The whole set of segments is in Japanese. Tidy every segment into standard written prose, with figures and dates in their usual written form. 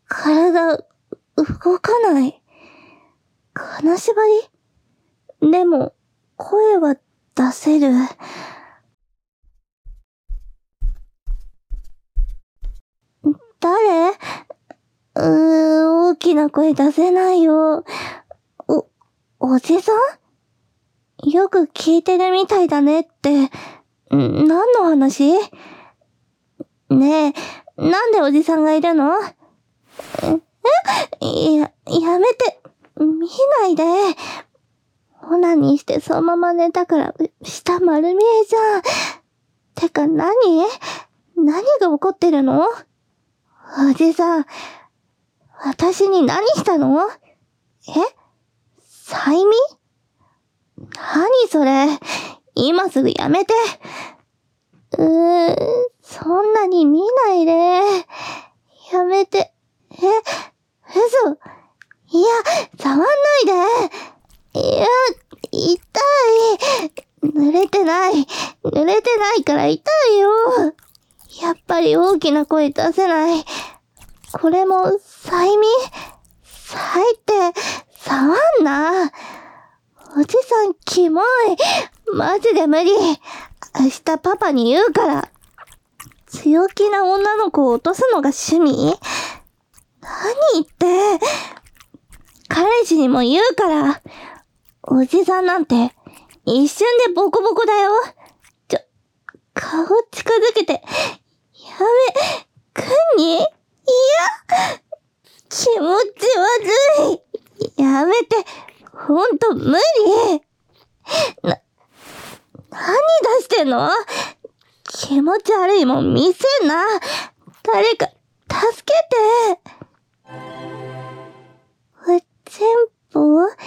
体、動かない。金縛り？でも、声は出せる。誰？大きな声出せないよ。おじさん？よく聞いてるみたいだねって、何の話？ねえ、なんでおじさんがいるの？やめて、見ないで。オナニーしてそのまま寝たから、下丸見えじゃん。てか何が起こってるの？おじさん、私に何したの？催眠？何それ？今すぐやめて。そんなに見ないで。やめて。嘘。いや、触んないで。いや、痛い。濡れてないから痛いよ。やっぱり大きな声出せない。これも催眠？催って触んな。おじさんキモい。マジで無理。明日パパに言うから。強気な女の子を落とすのが趣味？何言って。彼氏にも言うから。おじさんなんて一瞬でボコボコだよ。顔近づけて。やめ、くんに？いや、気持ち悪い。やめて。ほんと無理。何出してんの？気持ち悪いもん見せんな。誰か、助けて。おちんぽ？おちん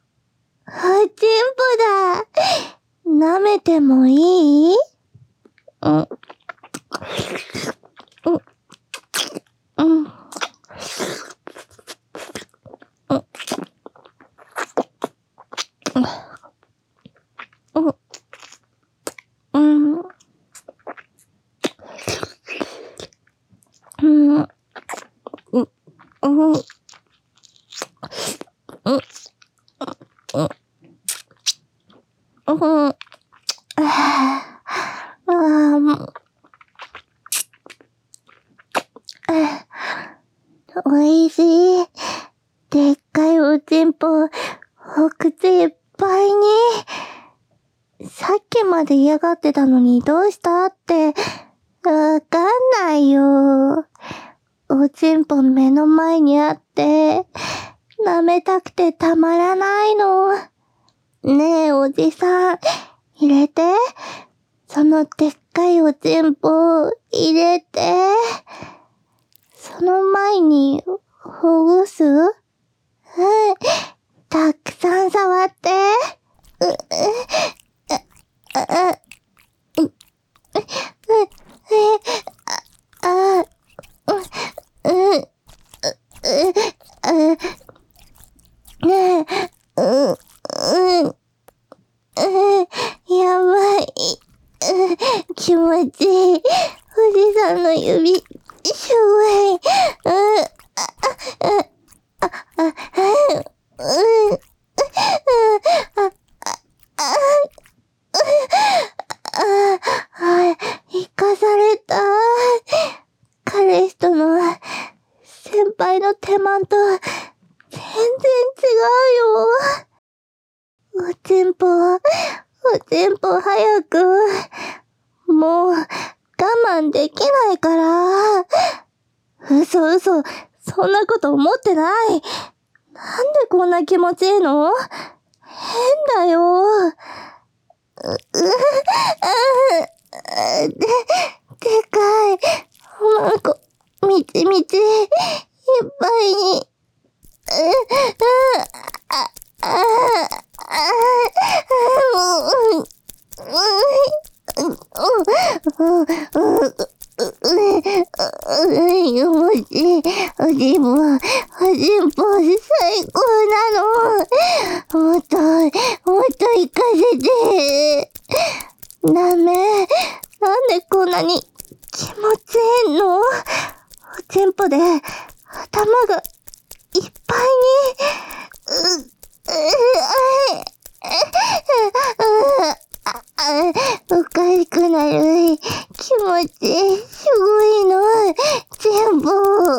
ぽだ。舐めてもいい？おいしい。でっかいおちんぽ、お口いっぱいに。さっきまで嫌がってたのにどうしたって、わかんないよ。おちんぽ目の前にあって、舐めたくてたまらないの。ねえおじさん、入れて。そのでっかいおちんぽ、入れて。その前に、ほぐす？たくさん触って。やばい。気持ちいい。おじさんの指、しょぼい。生かされた。彼氏との先輩の手間と全然違うよ。おちんぽ早く。もう我慢できないから。嘘、そんなこと思ってない。なんでこんな気持ちいいの？変だよ。でかい。おまんこ、みちみち、いっぱいに。おじんぽ、最高なの。もっと行かせて。ダメ。なんでこんなに気持ちいいの？おちんぽで頭がいっぱいに、おかしくなる気持ち、すごいの、全部。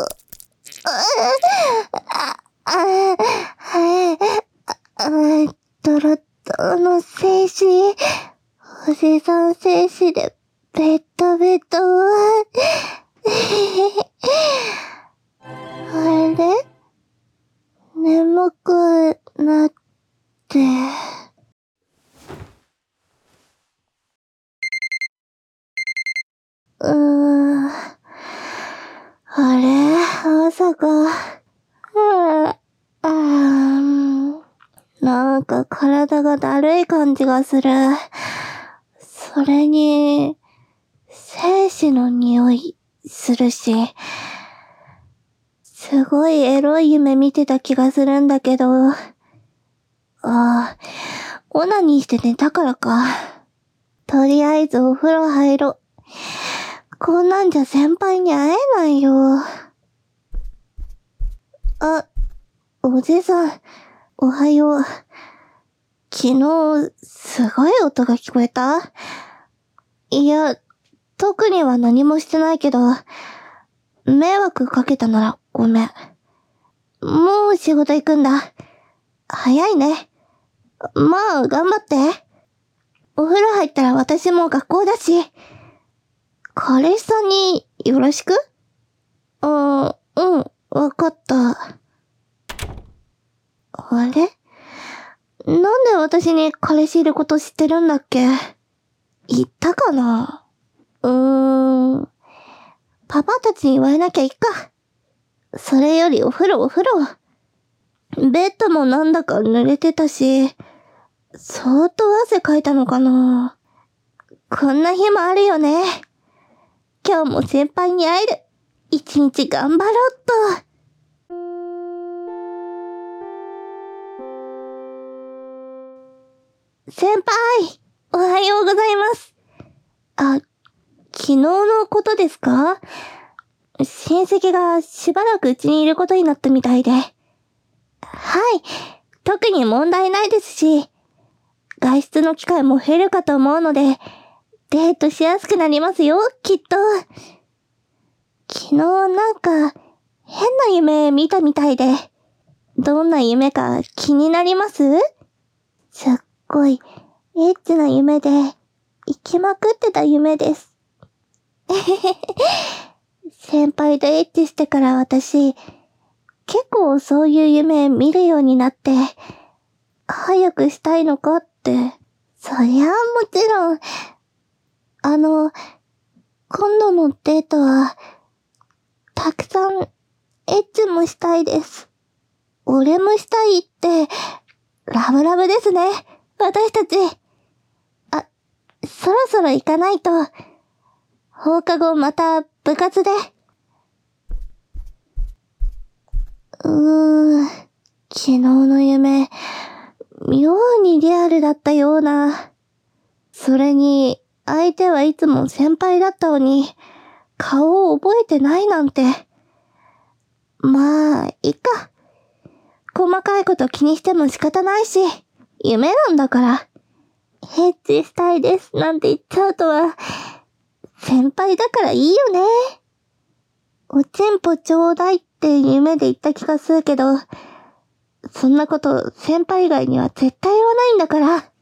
ドロッドの精子、おじさん精子で、ベトベト。あれ？眠くなって。あれ？朝か。なんか体がだるい感じがする。それに、精子の匂いするし、すごいエロい夢見てた気がするんだけど、オナニーして寝たからか。とりあえずお風呂入ろう。こんなんじゃ先輩に会えないよ。おじさん、おはよう。昨日、すごい音が聞こえた？いや、特には何もしてないけど、迷惑かけたならごめん。もう仕事行くんだ。早いね。まあ、頑張って。お風呂入ったら私も学校だし。彼氏さんによろしく？わかった。あれ？なんで私に彼氏いること知ってるんだっけ？言ったかな？パパたちに言われなきゃいいか。それよりお風呂。ベッドもなんだか濡れてたし、相当汗かいたのかな。こんな日もあるよね。今日も先輩に会える。一日頑張ろうっと。先輩、おはようございます。昨日のことですか？親戚がしばらくうちにいることになったみたいで。はい、特に問題ないですし、外出の機会も減るかと思うので、デートしやすくなりますよ、きっと。昨日なんか、変な夢見たみたいで、どんな夢か気になります？すっごい、エッチな夢で、生きまくってた夢です。先輩とエッチしてから私、結構そういう夢見るようになって、早くしたいのかって。そりゃあもちろん。今度のデートは、たくさん、エッチもしたいです。俺もしたいって、ラブラブですね。私たち。そろそろ行かないと。放課後また部活で。昨日の夢、妙にリアルだったような。それに、相手はいつも先輩だったのに、顔を覚えてないなんて。まあ、いっか。細かいこと気にしても仕方ないし、夢なんだから。エッチしたいですなんて言っちゃうとは、先輩だからいいよね。おちんぽちょうだいって夢で言った気がするけど、そんなこと先輩以外には絶対言わないんだから。